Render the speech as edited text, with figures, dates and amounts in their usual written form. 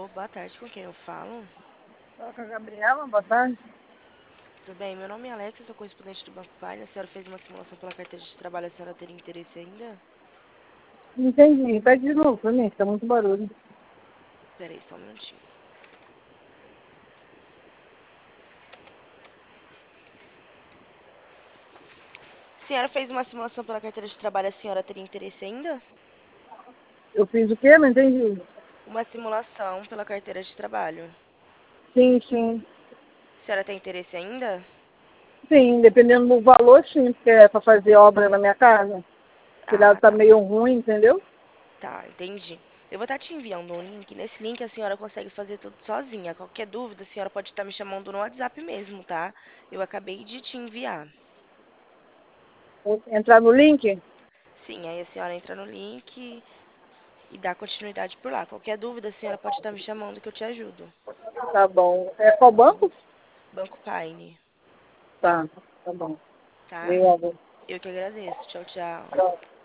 boa tarde, com quem eu falo? Fala com a Gabriela, boa tarde. Tudo bem, meu nome é Alex, eu sou correspondente do Banco Pine. A senhora fez uma simulação pela carteira de trabalho, a senhora teria interesse ainda? Não entendi. Repete de novo pra mim, que tá muito barulho. Peraí, só um minutinho. A senhora fez uma simulação pela carteira de trabalho, a senhora teria interesse ainda? Eu fiz o quê? Não entendi. Uma simulação pela carteira de trabalho. Sim, sim. A senhora tem interesse ainda? Sim, dependendo do valor, sim, porque é pra fazer obra na minha casa. O telhado Ah, tá tá. meio ruim, entendeu? Tá, entendi. Eu vou estar te enviando um link. Nesse link a senhora consegue fazer tudo sozinha. Qualquer dúvida, a senhora pode estar me chamando no WhatsApp mesmo, tá? Eu acabei de te enviar. Vou entrar no link? Sim, aí a senhora entra no link e dá continuidade por lá. Qualquer dúvida, a senhora pode estar me chamando que eu te ajudo. Tá bom. É qual Tá bom? banco? Banco Pine, Tá, tá bom. tá? Obrigada. Eu que agradeço. Tchau, tchau. Tchau.